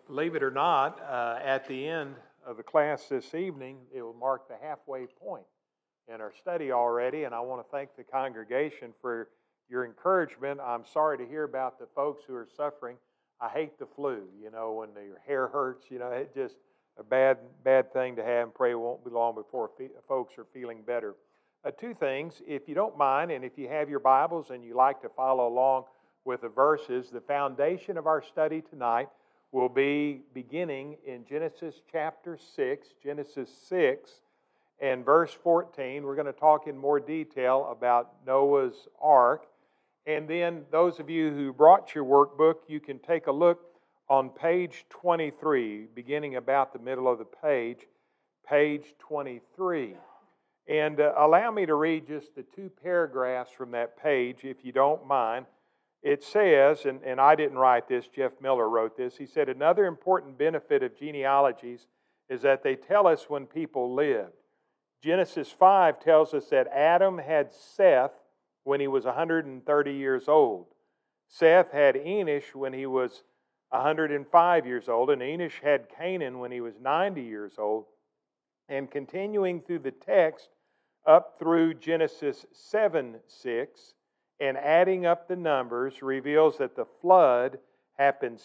Believe it or not, at the end of the class this evening, it will mark the halfway point in our study already, and I want to thank the congregation for your encouragement. I'm sorry to hear about the folks who are suffering. I hate the flu, when your hair hurts, it's just a bad thing to have, and pray it won't be long before folks are feeling better. Two things, if you don't mind, and if you have your Bibles and you like to follow along with the verses, the foundation of our study tonight will be beginning in Genesis chapter 6, Genesis 6 and verse 14. We're going to talk in more detail about Noah's Ark. And then those of you who brought your workbook, you can take a look on page 23, beginning about the middle of the page, page 23. And allow me to read just the two paragraphs from that page, if you don't mind. It says, and I didn't write this, Jeff Miller wrote this, he said, another important benefit of genealogies is that they tell us when people lived. Genesis 5 tells us that Adam had Seth when he was 130 years old. Seth had Enosh when he was 105 years old, and Enosh had Canaan when he was 90 years old. And continuing through the text up through Genesis 7:6, and adding up the numbers reveals that the flood happened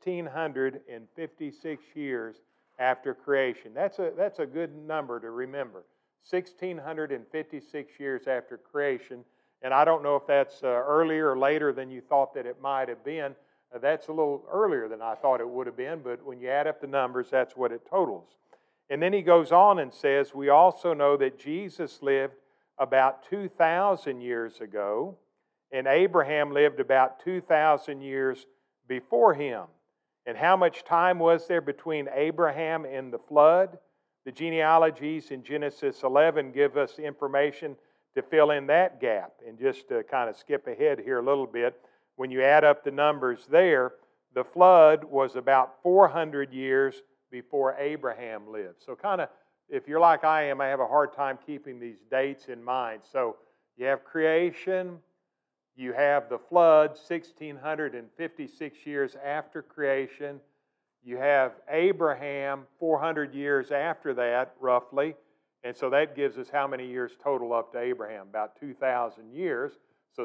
1,656 years after creation. That's a good number to remember. 1,656 years after creation. And I don't know if that's earlier or later than you thought that it might have been. That's a little earlier than I thought it would have been, but when you add up the numbers, that's what it totals. And then he goes on and says, we also know that Jesus lived about 2,000 years ago, and Abraham lived about 2,000 years before him. And how much time was there between Abraham and the flood? The genealogies in Genesis 11 give us information to fill in that gap. And just to kind of skip ahead here a little bit, when you add up the numbers there, the flood was about 400 years before Abraham lived. So kind of, if you're like I am, I have a hard time keeping these dates in mind. So you have creation, you have the flood, 1,656 years after creation. You have Abraham, 400 years after that, roughly. And so that gives us how many years total up to Abraham? About 2,000 years. So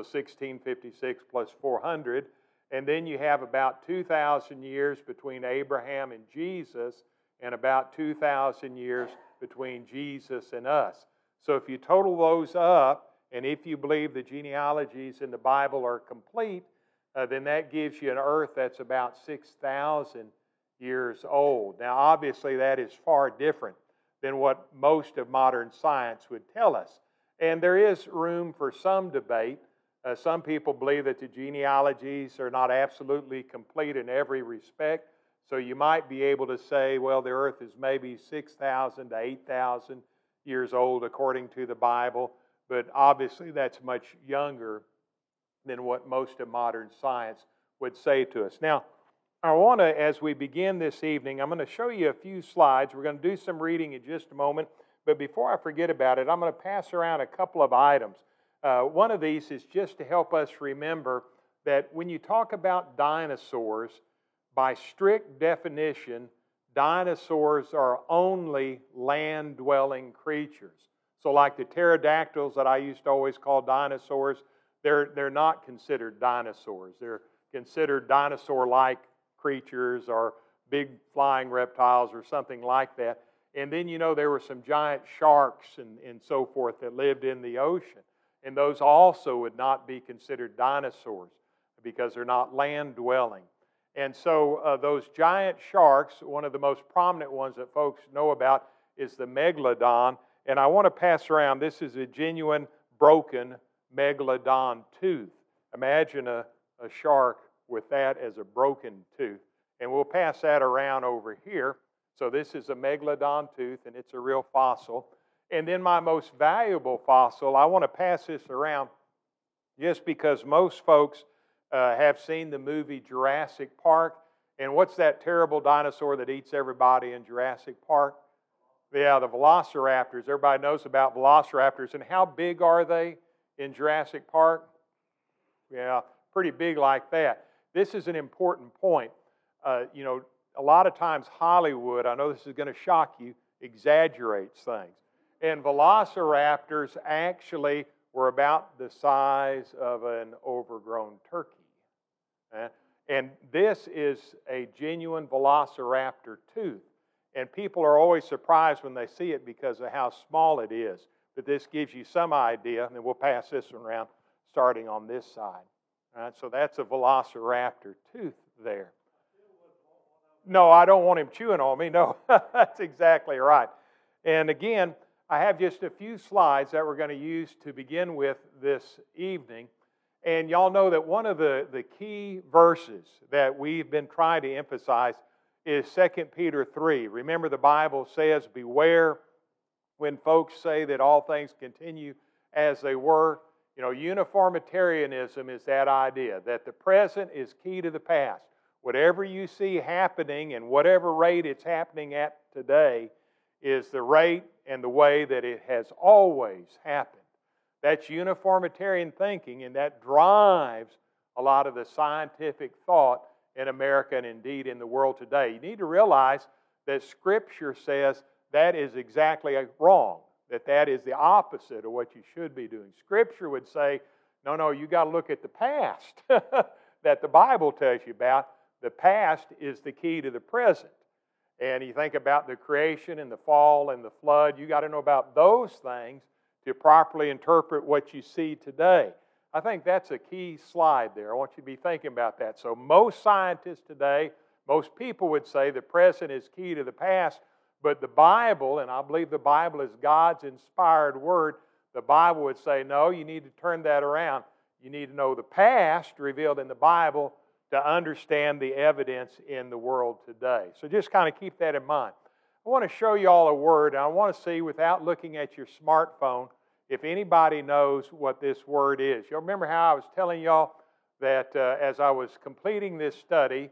1,656 plus 400. And then you have about 2,000 years between Abraham and Jesus, and about 2,000 years between Jesus and us. So if you total those up, and if you believe the genealogies in the Bible are complete, then that gives you an earth that's about 6,000 years old. Now, obviously, that is far different than what most of modern science would tell us. And there is room for some debate. Some people believe that the genealogies are not absolutely complete in every respect. So you might be able to say, well, the earth is maybe 6,000 to 8,000 years old according to the Bible. But obviously that's much younger than what most of modern science would say to us. Now, I want to, as we begin this evening, I'm going to show you a few slides. We're going to do some reading in just a moment. But before I forget about it, I'm going to pass around a couple of items. One of these is just to help us remember that when you talk about dinosaurs, by strict definition, dinosaurs are only land-dwelling creatures. So like the pterodactyls that I used to always call dinosaurs, they're not considered dinosaurs. They're considered dinosaur-like creatures or big flying reptiles or something like that. And then, there were some giant sharks and so forth that lived in the ocean. And those also would not be considered dinosaurs because they're not land-dwelling. And so those giant sharks, one of the most prominent ones that folks know about is the megalodon. And I want to pass around, this is a genuine broken megalodon tooth. Imagine a shark with that as a broken tooth. And we'll pass that around over here. So this is a megalodon tooth, and it's a real fossil. And then my most valuable fossil, I want to pass this around just because most folks have seen the movie Jurassic Park. And what's that terrible dinosaur that eats everybody in Jurassic Park? Yeah, the velociraptors. Everybody knows about velociraptors. And how big are they in Jurassic Park? Yeah, pretty big like that. This is an important point. a lot of times Hollywood, I know this is going to shock you, exaggerates things. And velociraptors actually were about the size of an overgrown turkey. Uh, And this is a genuine velociraptor tooth. And people are always surprised when they see it because of how small it is. But this gives you some idea, and then we'll pass this one around starting on this side. All right, so that's a velociraptor tooth there. No, I don't want him chewing on me. No, that's exactly right. And again, I have just a few slides that we're going to use to begin with this evening. And y'all know that one of the key verses that we've been trying to emphasize is 2 Peter 3. Remember, the Bible says, beware when folks say that all things continue as they were. You know, uniformitarianism is that idea, that the present is key to the past. Whatever you see happening and whatever rate it's happening at today is the rate and the way that it has always happened. That's uniformitarian thinking, and that drives a lot of the scientific thought in America and indeed in the world today. You need to realize that Scripture says that is exactly wrong, that is the opposite of what you should be doing. Scripture would say, no, you got to look at the past that the Bible tells you about. The past is the key to the present. And you think about the creation and the fall and the flood, you got to know about those things to properly interpret what you see today. I think that's a key slide there. I want you to be thinking about that. So most scientists today, most people would say the present is key to the past, but the Bible, and I believe the Bible is God's inspired word, the Bible would say, no, you need to turn that around. You need to know the past revealed in the Bible to understand the evidence in the world today. So just kind of keep that in mind. I want to show you all a word, and I want to see, without looking at your smartphone, if anybody knows what this word is. You'll remember how I was telling y'all that as I was completing this study,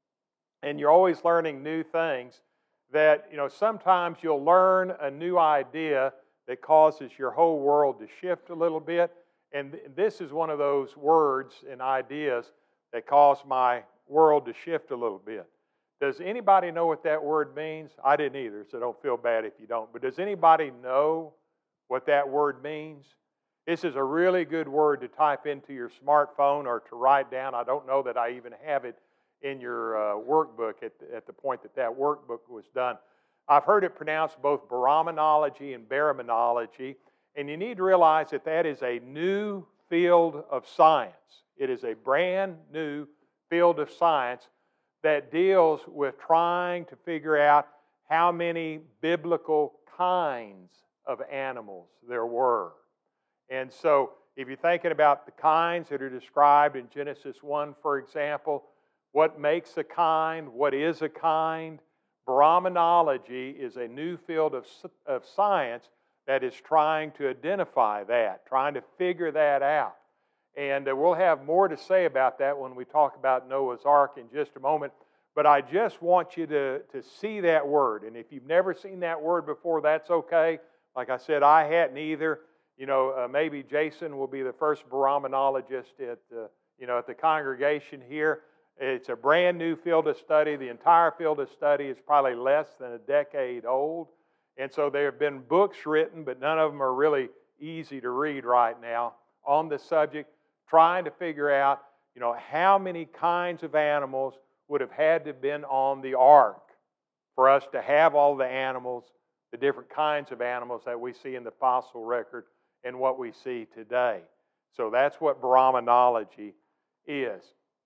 and you're always learning new things, that sometimes you'll learn a new idea that causes your whole world to shift a little bit. And this is one of those words and ideas that caused my world to shift a little bit. Does anybody know what that word means? I didn't either, so don't feel bad if you don't. But does anybody know what that word means? This is a really good word to type into your smartphone or to write down. I don't know that I even have it in your workbook at the point that workbook was done. I've heard it pronounced both Brahmanology and Baraminology, and you need to realize that is a new field of science. It is a brand new field of science that deals with trying to figure out how many biblical kinds of animals there were. And so if you're thinking about the kinds that are described in Genesis 1, for example, what makes a kind, what is a kind, Brahmanology is a new field of science that is trying to identify that, trying to figure that out. And we'll have more to say about that when we talk about Noah's Ark in just a moment. But I just want you to see that word. And if you've never seen that word before, that's okay. Like I said, I hadn't either. Maybe Jason will be the first Brahmanologist at the congregation here. It's a brand new field of study. The entire field of study is probably less than a decade old. And so there have been books written, but none of them are really easy to read right now on the subject, trying to figure out, how many kinds of animals would have had to have been on the ark for us to have all the animals, the different kinds of animals that we see in the fossil record and what we see today. So that's what Brahmanology is.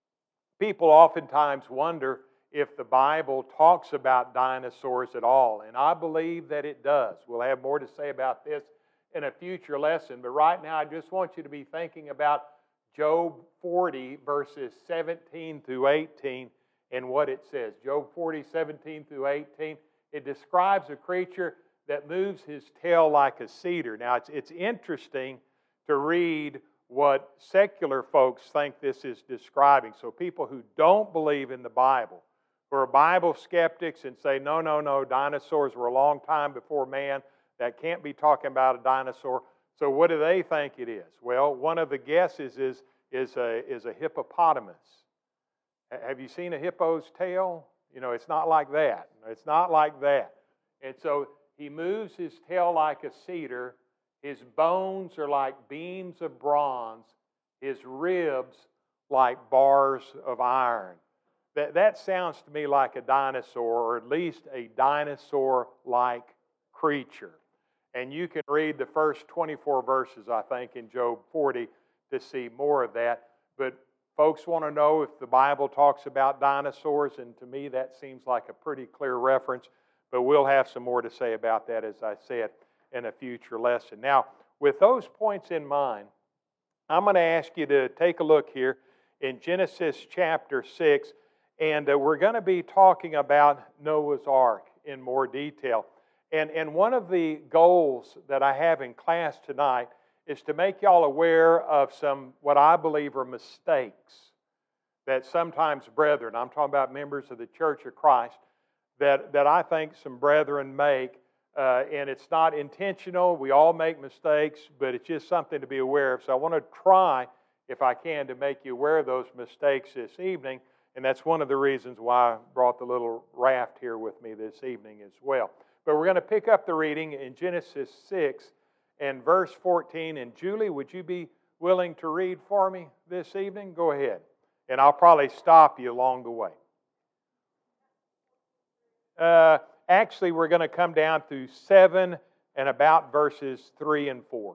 People oftentimes wonder if the Bible talks about dinosaurs at all, and I believe that it does. We'll have more to say about this in a future lesson, but right now I just want you to be thinking about Job 40, verses 17 through 18, and what it says. Job 40, 17 through 18, it describes a creature that moves his tail like a cedar. Now, it's interesting to read what secular folks think this is describing. So people who don't believe in the Bible, who are Bible skeptics and say, no, dinosaurs were a long time before man, that can't be talking about a dinosaur. So what do they think it is? Well, one of the guesses is a hippopotamus. Have you seen a hippo's tail? It's not like that. It's not like that. And so he moves his tail like a cedar. His bones are like beams of bronze. His ribs like bars of iron. That sounds to me like a dinosaur, or at least a dinosaur-like creature. And you can read the first 24 verses, I think, in Job 40 to see more of that. But folks want to know if the Bible talks about dinosaurs, and to me that seems like a pretty clear reference. But we'll have some more to say about that, as I said, in a future lesson. Now, with those points in mind, I'm going to ask you to take a look here in Genesis chapter 6, and we're going to be talking about Noah's Ark in more detail. And one of the goals that I have in class tonight is to make y'all aware of some, what I believe are mistakes that sometimes brethren, I'm talking about members of the Church of Christ, that I think some brethren make, and it's not intentional. We all make mistakes, but it's just something to be aware of. So I want to try, if I can, to make you aware of those mistakes this evening, and that's one of the reasons why I brought the little raft here with me this evening as well. But we're going to pick up the reading in Genesis 6 and verse 14. And Julie, would you be willing to read for me this evening? Go ahead. And I'll probably stop you along the way. Actually, we're going to come down through 7 and about verses 3 and 4.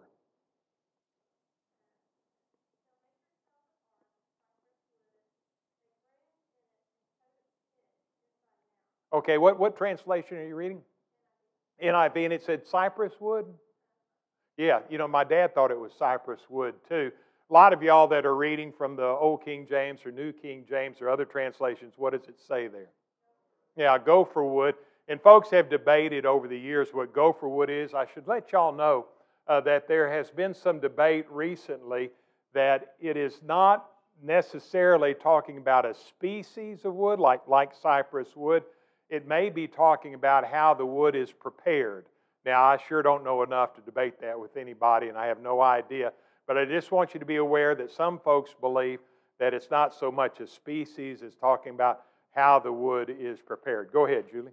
Okay, what translation are you reading? NIV, and it said cypress wood? Yeah, my dad thought it was cypress wood too. A lot of y'all that are reading from the Old King James or New King James or other translations, what does it say there? Yeah, gopher wood. And folks have debated over the years what gopher wood is. I should let y'all know that there has been some debate recently that it is not necessarily talking about a species of wood like cypress wood. It may be talking about how the wood is prepared. Now, I sure don't know enough to debate that with anybody, and I have no idea. But I just want you to be aware that some folks believe that it's not so much a species as talking about how the wood is prepared. Go ahead, Julie.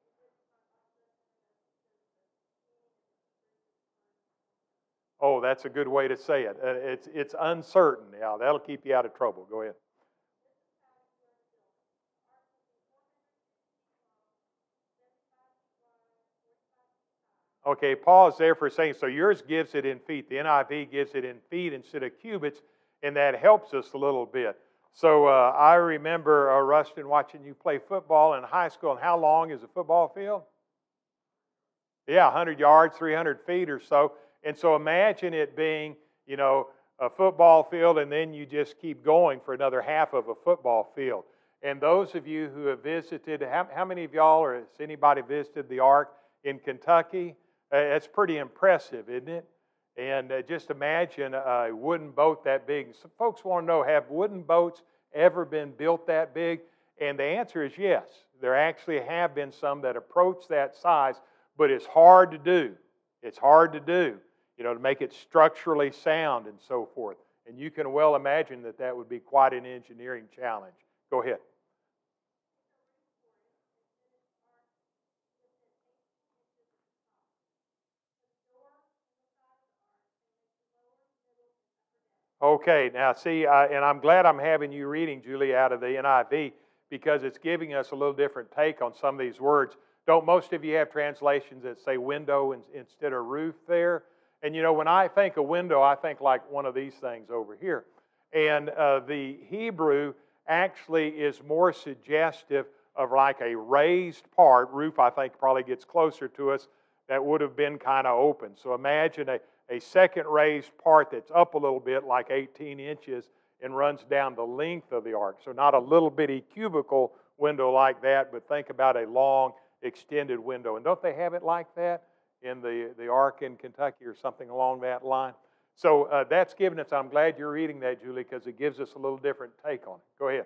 Oh, that's a good way to say it. It's uncertain. Yeah, that'll keep you out of trouble. Go ahead. Okay, pause there for a second. So yours gives it in feet. The NIV gives it in feet instead of cubits, and that helps us a little bit. So I remember, Rustin, watching you play football in high school. And how long is a football field? Yeah, 100 yards, 300 feet or so. And so imagine it being, a football field, and then you just keep going for another half of a football field. And those of you who have visited, how many of y'all, or has anybody visited the Ark in Kentucky? It's pretty impressive, isn't it? And just imagine a wooden boat that big. Some folks want to know, have wooden boats ever been built that big? And the answer is yes. There actually have been some that approach that size, but it's hard to do. It's hard to do, to make it structurally sound and so forth. And you can well imagine that would be quite an engineering challenge. Go ahead. Okay, now see, and I'm glad I'm having you reading, Julie, out of the NIV, because it's giving us a little different take on some of these words. Don't most of you have translations that say window instead of roof there? And when I think of window, I think like one of these things over here. And the Hebrew actually is more suggestive of like a raised part. Roof, I think, probably gets closer to us. That would have been kind of open. So imagine a second raised part that's up a little bit, like 18 inches, and runs down the length of the ark. So not a little bitty cubicle window like that, but think about a long, extended window. And don't they have it like that in the Ark in Kentucky or something along that line? So that's given us, I'm glad you're reading that, Julie, because it gives us a little different take on it. Go ahead.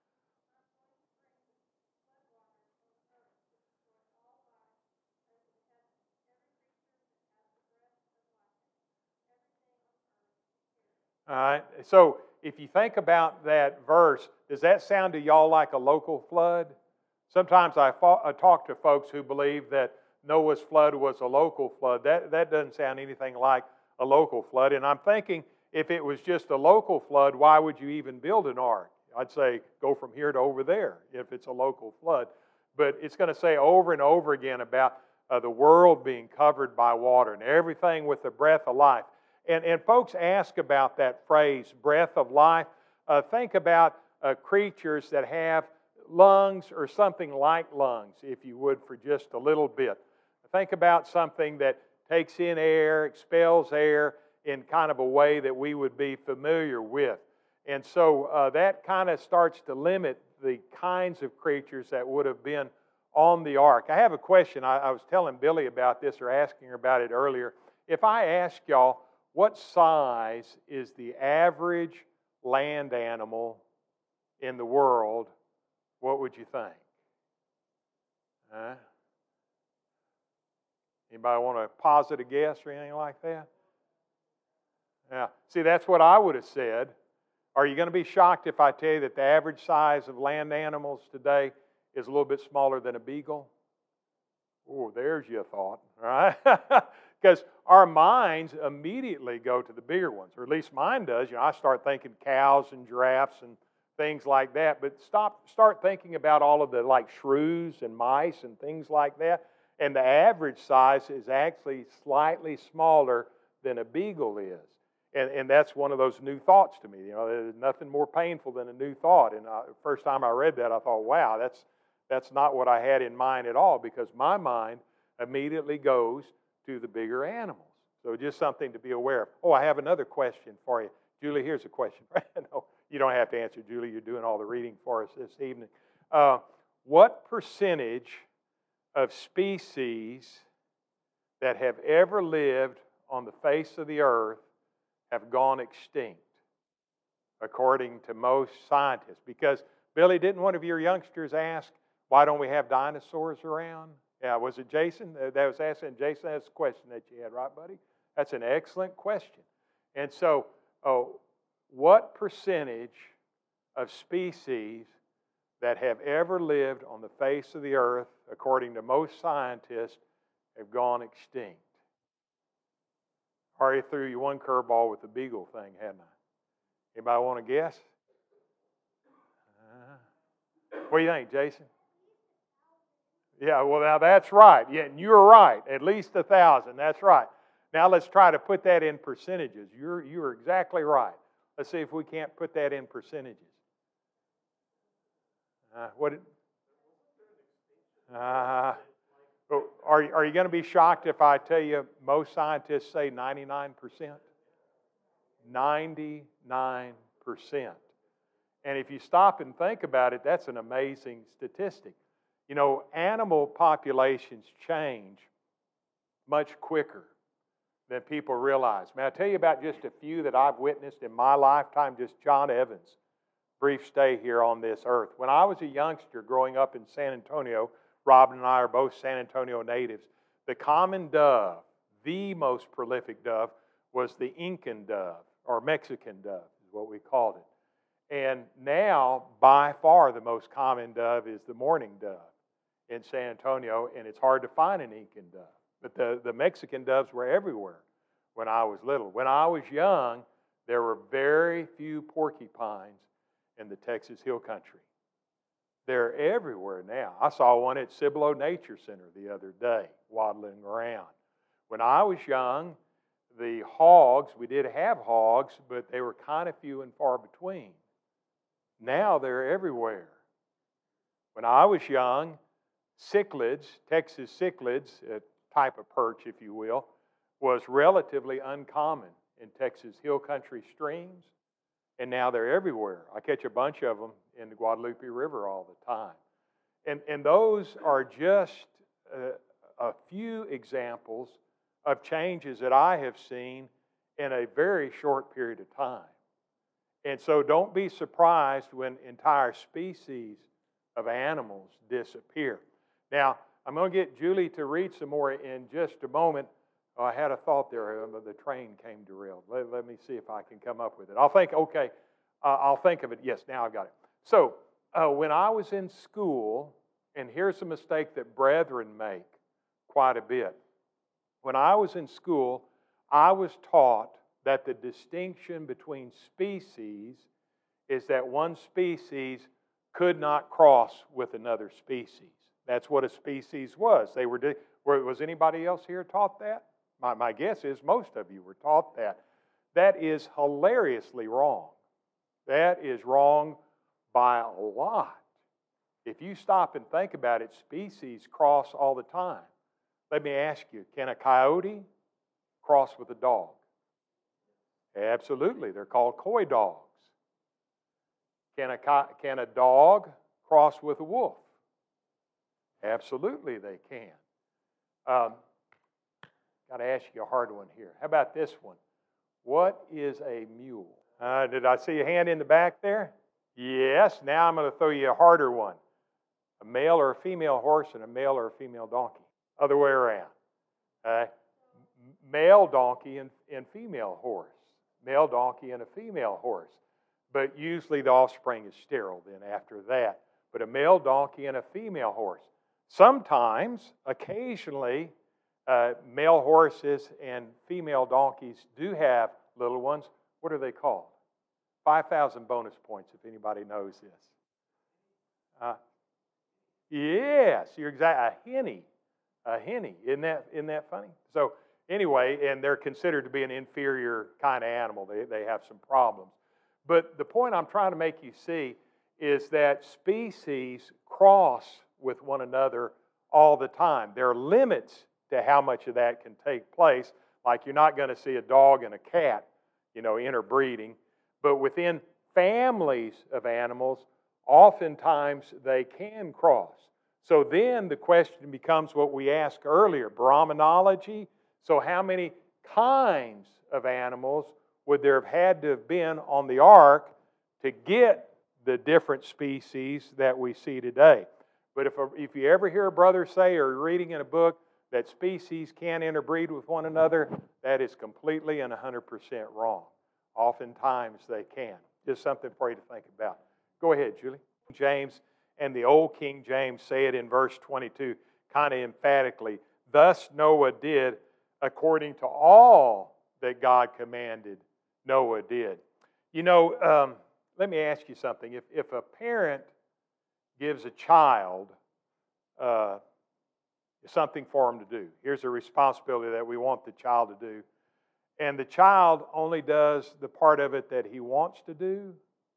All right. So if you think about that verse, does that sound to y'all like a local flood? Sometimes I talk to folks who believe that Noah's flood was a local flood. That doesn't sound anything like a local flood. And I'm thinking, if it was just a local flood, why would you even build an ark? I'd say go from here to over there if it's a local flood. But it's going to say over and over again about the world being covered by water and everything with the breath of life. And folks ask about that phrase, breath of life. Think about creatures that have lungs or something like lungs, if you would, for just a little bit. Think about something that takes in air, expels air in kind of a way that we would be familiar with. And so that kind of starts to limit the kinds of creatures that would have been on the ark. I have a question. I was telling Billy about this, or asking her about it earlier. If I ask y'all, what size is the average land animal in the world, what would you think? Anybody want to posit a guess or anything like that? Yeah. See, that's what I would have said. Are you going to be shocked if I tell you that the average size of land animals today is a little bit smaller than a beagle? Oh, there's your thought, right? Because our minds immediately go to the bigger ones, or at least mine does. I start thinking cows and giraffes and things like that, but start thinking about all of the like shrews and mice and things like that, and the average size is actually slightly smaller than a beagle is. And that's one of those new thoughts to me. There's nothing more painful than a new thought. And the first time I read that, I thought, wow, that's not what I had in mind at all, because my mind immediately goes to the bigger animals. So just something to be aware of. Oh, I have another question for you. Julie, here's a question. No, you don't have to answer, Julie. You're doing all the reading for us this evening. What percentage of species that have ever lived on the face of the earth have gone extinct, according to most scientists? Because, Billy, didn't one of your youngsters ask, why don't we have dinosaurs around? Yeah, was it Jason that was asking? Jason, that's the question that you had, right, buddy? That's an excellent question. And so, what percentage of species that have ever lived on the face of the earth, according to most scientists, have gone extinct? Already threw you one curveball with the beagle thing, hadn't I? Anybody want to guess? What do you think, Jason? Yeah, well, now that's right. Yeah, you're right. At least 1,000. That's right. Now let's try to put that in percentages. You're exactly right. Let's see if we can't put that in percentages. Are you going to be shocked if I tell you most scientists say 99%? 99%. And if you stop and think about it, that's an amazing statistic. Animal populations change much quicker than people realize. May I tell you about just a few that I've witnessed in my lifetime? Just John Evans' brief stay here on this earth. When I was a youngster growing up in San Antonio, Robin and I are both San Antonio natives. The common dove, the most prolific dove, was the Incan dove, or Mexican dove is what we called it. And now, by far, the most common dove is the mourning dove in San Antonio, and it's hard to find an Incan dove. But the Mexican doves were everywhere when I was little. When I was young, there were very few porcupines in the Texas Hill Country. They're everywhere now. I saw one at Cibolo Nature Center the other day, waddling around. When I was young, the hogs, we did have hogs, but they were kind of few and far between. Now they're everywhere. When I was young, cichlids, Texas cichlids, a type of perch, if you will, was relatively uncommon in Texas Hill Country streams, and now they're everywhere. I catch a bunch of them in the Guadalupe River all the time. And those are just a few examples of changes that I have seen in a very short period of time. And so don't be surprised when entire species of animals disappear. Now, I'm going to get Julie to read some more in just a moment. Oh, I had a thought there. The train came derailed. Let me see if I can come up with it. I'll think of it. Yes, now I've got it. So, when I was in school, And here's a mistake that brethren make quite a bit. When I was in school, I was taught that the distinction between species is that one species could not cross with another species. That's what a species was. Was anybody else here taught that? My guess is most of you were taught that. That is hilariously wrong. That is wrong by a lot. If you stop and think about it, species cross all the time. Let me ask you, can a coyote cross with a dog? Absolutely. They're called coy dogs. Can a dog cross with a wolf? Absolutely they can. Got to ask you a hard one here. How about this one? What is a mule? Did I see a hand in the back there? Yes. Now I'm going to throw you a harder one. A male or a female horse and a male or a female donkey. Other way around. Male donkey and female horse. Male donkey and a female horse. But usually the offspring is sterile then after that. But a male donkey and a female horse. Sometimes, occasionally, male horses and female donkeys do have little ones. What are they called? 5,000 bonus points if anybody knows this. Yes, you're exactly. A henny. Isn't that funny? So anyway, and they're considered to be an inferior kind of animal. They have some problems. But the point I'm trying to make you see is that species cross with one another all the time. There are limits to how much of that can take place. Like you're not going to see a dog and a cat, interbreeding. But within families of animals, oftentimes they can cross. So then the question becomes what we asked earlier, Brahmanology. So how many kinds of animals would there have had to have been on the ark to get the different species that we see today? But if you ever hear a brother say or reading in a book that species can interbreed with one another, that is completely and 100% wrong. Oftentimes they can. Just something for you to think about. Go ahead, Julie. James and the old King James say it in verse 22 kind of emphatically. Thus Noah did according to all that God commanded, Noah did. Let me ask you something. If a parent gives a child something for them to do, here's a responsibility that we want the child to do, and the child only does the part of it that he wants to do,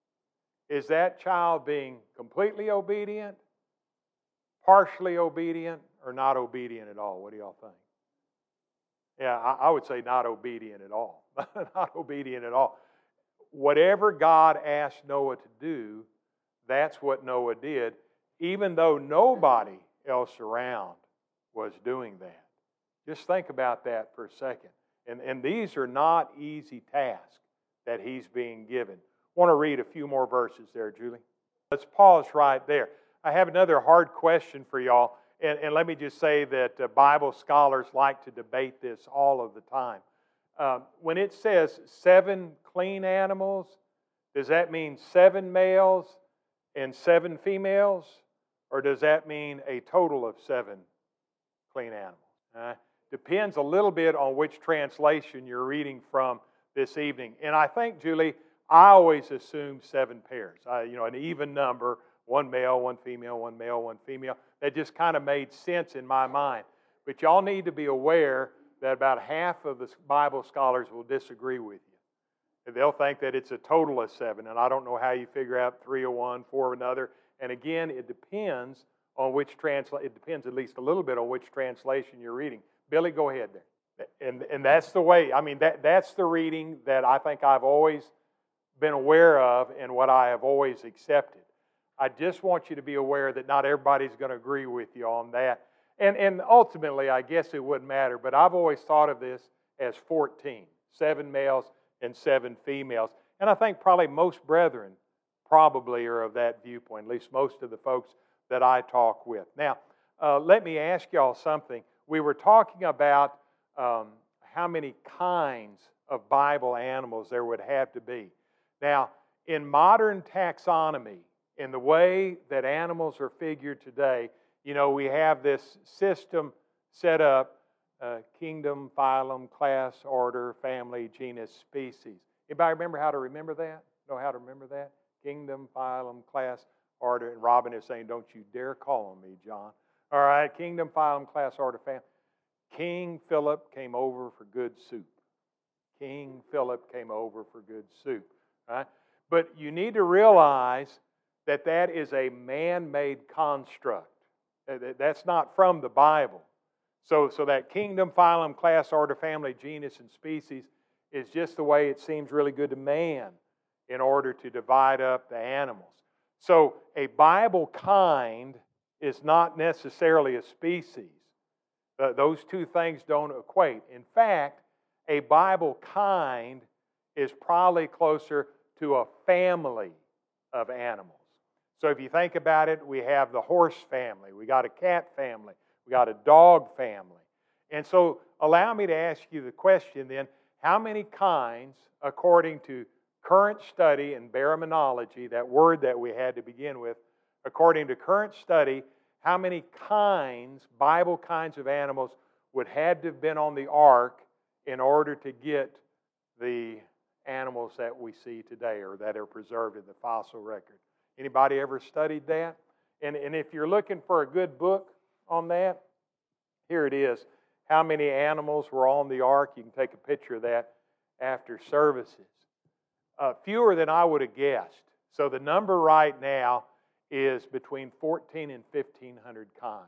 is that child being completely obedient, partially obedient, or not obedient at all? What do y'all think? Yeah, I would say not obedient at all. Not obedient at all. Whatever God asked Noah to do, that's what Noah did, even though nobody else around was doing that. Just think about that for a second. And these are not easy tasks that he's being given. I want to read a few more verses there, Julie. Let's pause right there. I have another hard question for y'all. And let me just say that Bible scholars like to debate this all of the time. When it says 7 clean animals, does that mean 7 males and 7 females? Or does that mean a total of 7 clean animals? Depends a little bit on which translation you're reading from this evening. And I think, Julie, I always assume 7 pairs. An even number, 1 male, 1 female, 1 male, 1 female. That just kind of made sense in my mind. But y'all need to be aware that about half of the Bible scholars will disagree with you. They'll think that it's a total of 7, and I don't know how you figure out 3 of one, 4 of another. And again, it depends on which it depends at least a little bit on which translation you're reading. Billy, go ahead there. And that's the way, that's the reading that I think I've always been aware of and what I have always accepted. I just want you to be aware that not everybody's going to agree with you on that. And ultimately, I guess it wouldn't matter, but I've always thought of this as 14, 7 males and 7 females. And I think probably most brethren probably are of that viewpoint, at least most of the folks that I talk with. Now, let me ask y'all something. We were talking about how many kinds of Bible animals there would have to be. Now, in modern taxonomy, in the way that animals are figured today, We have this system set up, kingdom, phylum, class, order, family, genus, species. Anybody remember how to remember that? Know how to remember that? Kingdom, phylum, class, order. And Robin is saying, don't you dare call on me, John. All right, kingdom, phylum, class, order, family. King Philip came over for good soup. King Philip came over for good soup. Right? But you need to realize that that is a man-made construct. That's not from the Bible. So that kingdom, phylum, class, order, family, genus, and species is just the way it seems really good to man in order to divide up the animals. So a Bible kind is not necessarily a species. Those two things don't equate. In fact, a Bible kind is probably closer to a family of animals. So if you think about it, we have the horse family, we got a cat family, we got a dog family. And so allow me to ask you the question then, how many kinds, according to current study and baraminology, that word that we had to begin with, according to current study, how many kinds, Bible kinds of animals would have to have been on the ark in order to get the animals that we see today or that are preserved in the fossil record? Anybody ever studied that? And if you're looking for a good book on that, here it is. How many animals were on the ark? You can take a picture of that after services. Fewer than I would have guessed. So the number right now is between 14 and 1,500 kinds.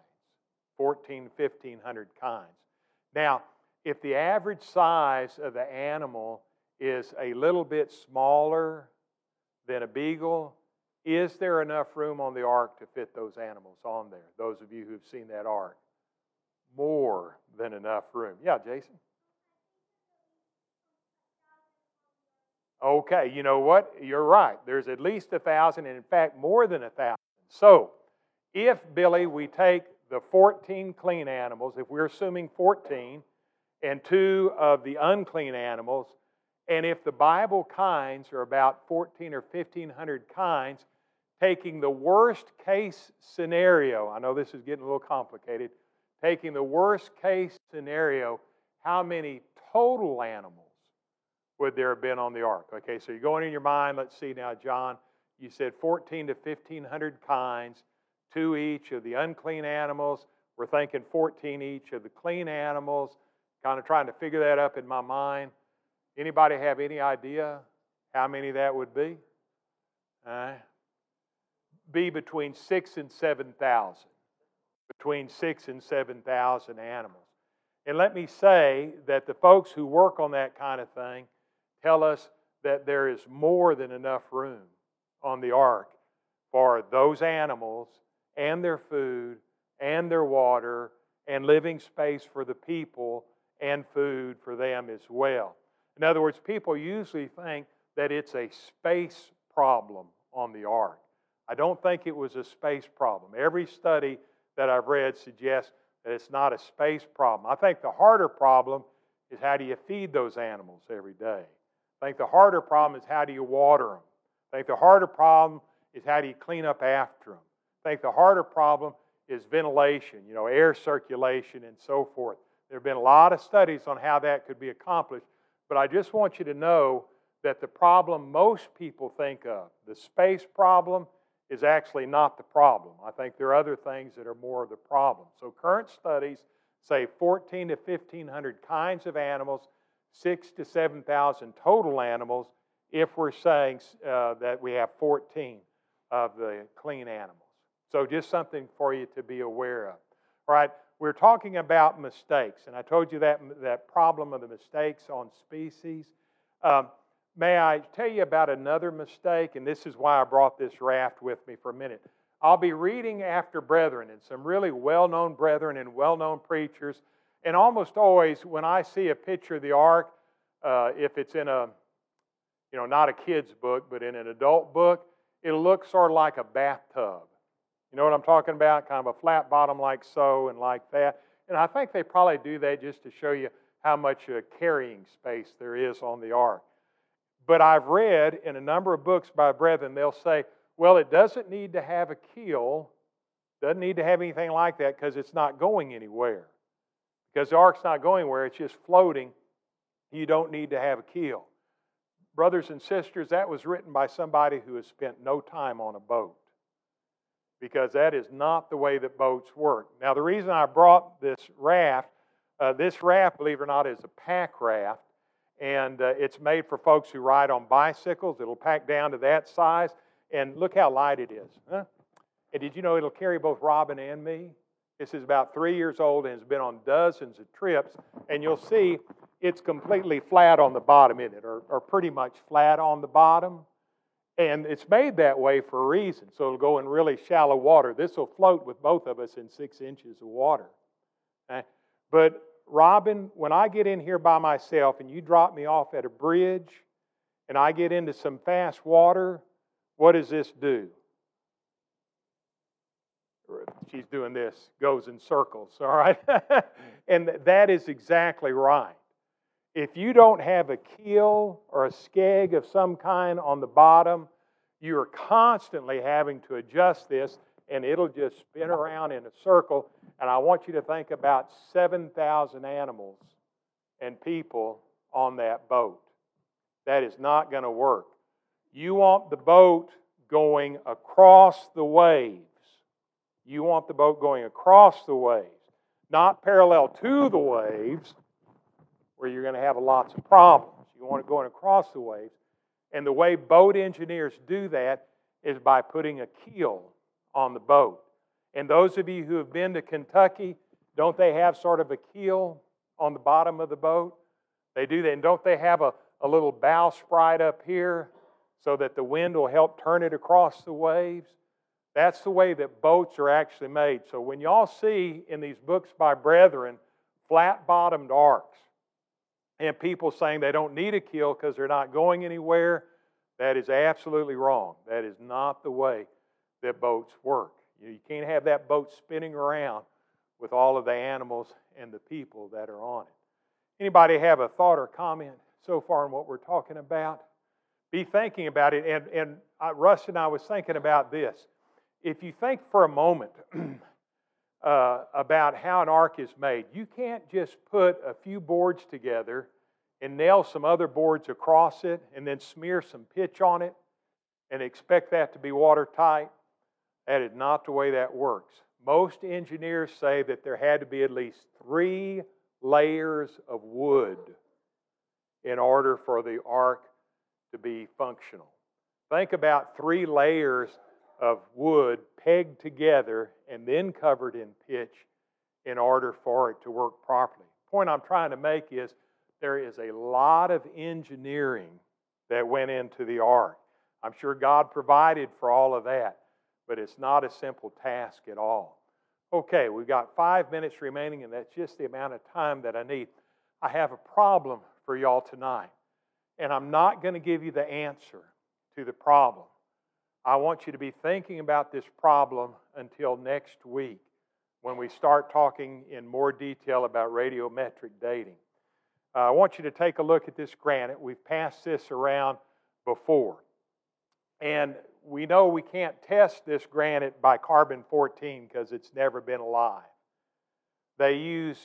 14, 1,500 kinds. Now, if the average size of the animal is a little bit smaller than a beagle, is there enough room on the ark to fit those animals on there? Those of you who've seen that ark. More than enough room. Yeah, Jason? Okay, you know what? You're right. There's at least 1,000, and in fact, more than 1,000. So, if, Billy, we take the 14 clean animals, if we're assuming 14, and 2 of the unclean animals, and if the Bible kinds are about 14 or 1,500 kinds, taking the worst case scenario, I know this is getting a little complicated, taking the worst case scenario, how many total animals would there have been on the ark? Okay, so you're going in your mind, let's see now, John, you said 14 to 1,500 kinds, 2 each of the unclean animals. We're thinking 14 each of the clean animals, kind of trying to figure that up in my mind. Anybody have any idea how many that would be? Be between 6,000 and 7,000. Between 6,000 and 7,000 animals. And let me say that the folks who work on that kind of thing tell us that there is more than enough room on the ark for those animals and their food and their water and living space for the people and food for them as well. In other words, people usually think that it's a space problem on the ark. I don't think it was a space problem. Every study that I've read suggests that it's not a space problem. I think the harder problem is how do you feed those animals every day? I think the harder problem is how do you water them? I think the harder problem is how do you clean up after them? I think the harder problem is ventilation, air circulation and so forth. There have been a lot of studies on how that could be accomplished, but I just want you to know that the problem most people think of, the space problem, is actually not the problem. I think there are other things that are more of the problem. So current studies say 14 to 1,500 kinds of animals, 6,000 to 7,000 total animals, if we're saying that we have 14 of the clean animals. So just something for you to be aware of. All right, we're talking about mistakes, and I told you that problem of the mistakes on species. May I tell you about another mistake? And this is why I brought this raft with me for a minute. I'll be reading after brethren and some really well-known brethren and well-known preachers. And almost always when I see a picture of the ark, if it's in a, not a kid's book, but in an adult book, it'll look sort of like a bathtub. You know what I'm talking about? Kind of a flat bottom like so and like that. And I think they probably do that just to show you how much carrying space there is on the ark. But I've read in a number of books by brethren, they'll say, well, it doesn't need to have a keel, Doesn't need to have anything like that because it's not going anywhere. Because the ark's not going anywhere, it's just floating. You don't need to have a keel. Brothers and sisters, that was written by somebody who has spent no time on a boat. Because that is not the way that boats work. Now, the reason I brought this raft, believe it or not, is a pack raft. And it's made for folks who ride on bicycles. It'll pack down to that size. And look how light it is. Huh? And did you know it'll carry both Robin and me? This is about 3 years old and has been on dozens of trips. And you'll see it's completely flat on the bottom, isn't it? Or pretty much flat on the bottom. And it's made that way for a reason. So it'll go in really shallow water. This will float with both of us in 6 inches of water. But Robin, when I get in here by myself and you drop me off at a bridge and I get into some fast water, what does this do? She's doing this, goes in circles, all right? And that is exactly right. If you don't have a keel or a skeg of some kind on the bottom, you are constantly having to adjust this and it'll just spin around in a circle. And I want you to think about 7,000 animals and people on that boat. That is not going to work. You want the boat going across the waves. You want the boat going across the waves, not parallel to the waves, where you're going to have lots of problems. You want it going across the waves. And the way boat engineers do that is by putting a keel on the boat. And those of you who have been to Kentucky, don't they have sort of a keel on the bottom of the boat? They do that. And don't they have a little bowsprit up here so that the wind will help turn it across the waves? That's the way that boats are actually made. So when y'all see in these books by brethren flat-bottomed arks and people saying they don't need a keel because they're not going anywhere, that is absolutely wrong. That is not the way that boats work. You can't have that boat spinning around with all of the animals and the people that are on it. Anybody have a thought or comment so far on what we're talking about? Be thinking about it. And Russ and I was thinking about this. If you think for a moment about how an ark is made, you can't just put a few boards together and nail some other boards across it and then smear some pitch on it and expect that to be watertight. That is not the way that works. Most engineers say that there had to be at least 3 layers of wood in order for the ark to be functional. Think about 3 layers of wood pegged together and then covered in pitch in order for it to work properly. The point I'm trying to make is there is a lot of engineering that went into the ark. I'm sure God provided for all of that, but it's not a simple task at all. Okay, we've got 5 minutes remaining, and that's just the amount of time that I need. I have a problem for y'all tonight, and I'm not going to give you the answer to the problem. I want you to be thinking about this problem until next week when we start talking in more detail about radiometric dating. I want you to take a look at this granite. We've passed this around before. And we know we can't test this granite by carbon-14 because it's never been alive. They use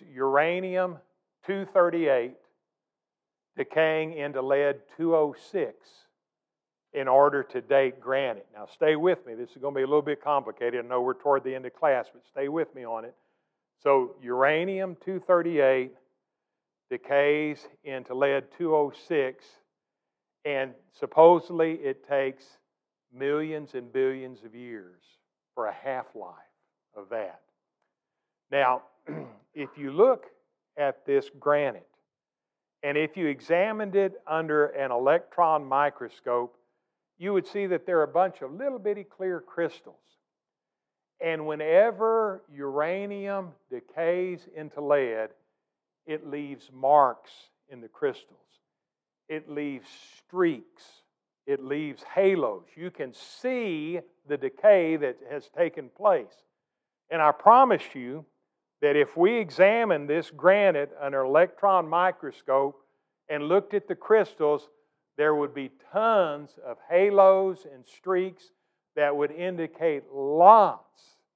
uranium-238 decaying into lead-206 in order to date granite. Now stay with me. This is going to be a little bit complicated. I know we're toward the end of class, but stay with me on it. So uranium-238 decays into lead-206, and supposedly it takes millions and billions of years for a half-life of that. Now, if you look at this granite, and if you examined it under an electron microscope, you would see that there are a bunch of little bitty clear crystals. And whenever uranium decays into lead, it leaves marks in the crystals. It leaves streaks. It leaves halos. You can see the decay that has taken place. And I promise you that if we examined this granite under an electron microscope and looked at the crystals, there would be tons of halos and streaks that would indicate lots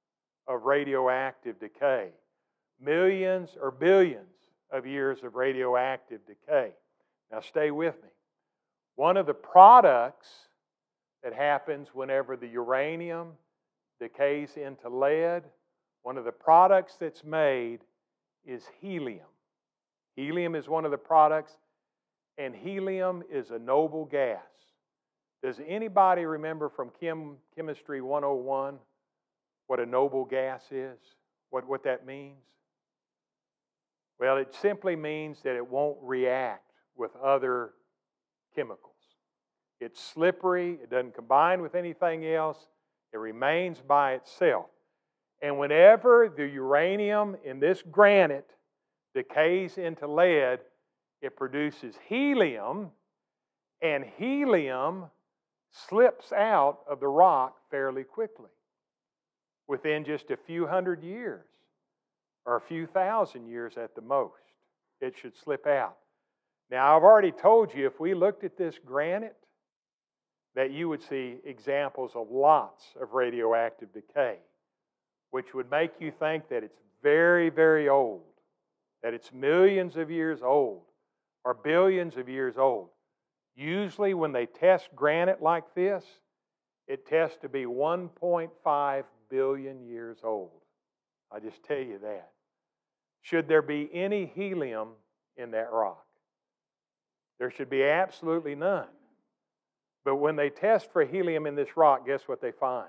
of radioactive decay. Millions or billions of years of radioactive decay. Now stay with me. One of the products that happens whenever the uranium decays into lead, one of the products that's made is helium. Helium is one of the products, and helium is a noble gas. Does anybody remember from Chemistry 101 what a noble gas is? What that means? Well, it simply means that it won't react with other chemicals. It's slippery, it doesn't combine with anything else, it remains by itself. And whenever the uranium in this granite decays into lead, it produces helium, and helium slips out of the rock fairly quickly. Within just a few hundred years, or a few thousand years at the most, it should slip out. Now, I've already told you, if we looked at this granite, that you would see examples of lots of radioactive decay, which would make you think that it's very, very old, that it's millions of years old, or billions of years old. Usually when they test granite like this, it tests to be 1.5 billion years old. I just tell you that. Should there be any helium in that rock? There should be absolutely none. But when they test for helium in this rock, guess what they find?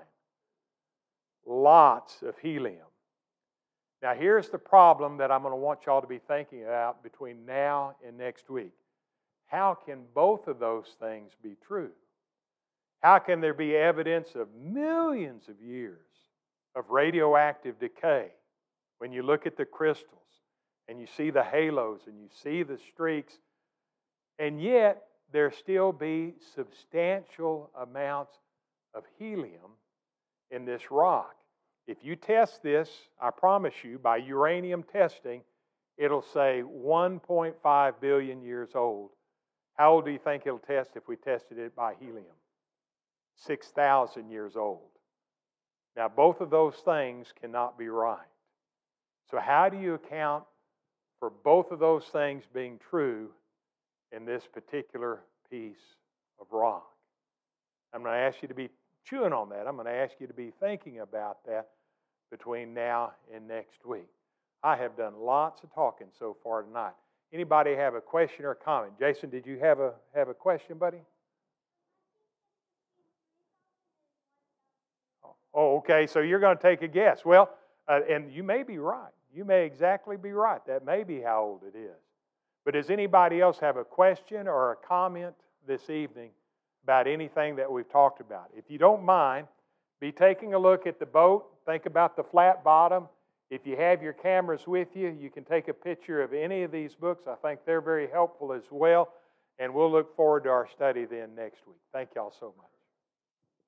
Lots of helium. Now here's the problem that I'm going to want y'all to be thinking about between now and next week. How can both of those things be true? How can there be evidence of millions of years of radioactive decay when you look at the crystals and you see the halos and you see the streaks, and yet there still be substantial amounts of helium in this rock? If you test this, I promise you, by uranium testing, it'll say 1.5 billion years old. How old do you think it'll test if we tested it by helium? 6,000 years old. Now, both of those things cannot be right. So how do you account for both of those things being true in this particular piece of rock? I'm going to ask you to be chewing on that. I'm going to ask you to be thinking about that between now and next week. I have done lots of talking so far tonight. Anybody have a question or a comment? Jason, did you have a question, buddy? Oh, okay, so you're going to take a guess. Well, and you may be right. You may exactly be right. That may be how old it is. But does anybody else have a question or a comment this evening about anything that we've talked about? If you don't mind, be taking a look at the boat. Think about the flat bottom. If you have your cameras with you, you can take a picture of any of these books. I think they're very helpful as well. And we'll look forward to our study then next week. Thank y'all so much.